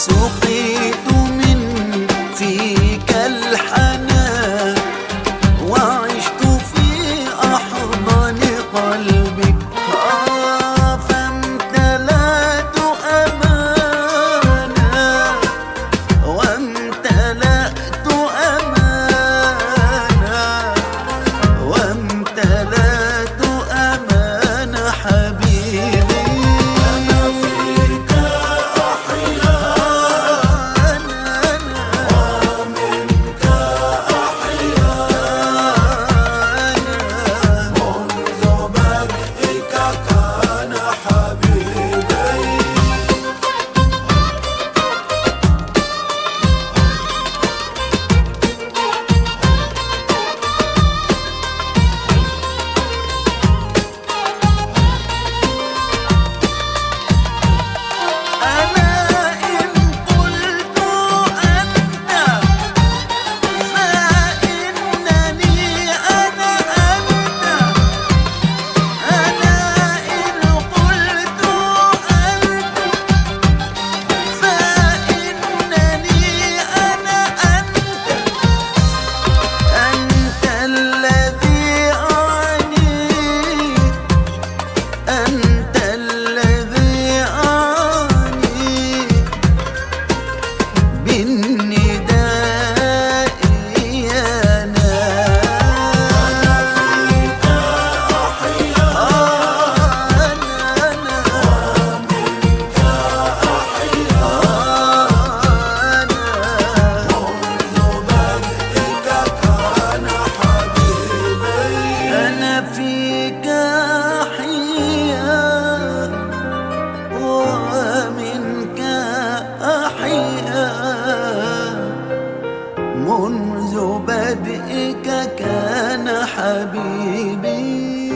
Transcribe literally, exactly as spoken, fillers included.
سقيت من فيك الحنان وعشت في أحضان قلبك، آه فامتلأت أمانا وامتلأت أمانا وامتلأت أمانا حبيبي. أنا فيك أحيا ومنك أحيا منذ بدئك كان حبيبي. أنا إن قلت أنت فإنني أنا أنت، أنا إن قلت أنت فإنني أنا أنت، أنت الذي أعني، أنت الذي أعني بالنداء يا ناس. أنا فيك أحيا أنا ومنك أحيا منذ بدئك كان حبيبي. أنا فيك أحيا ومنك أحيا منذ بدئك كان حبيبي.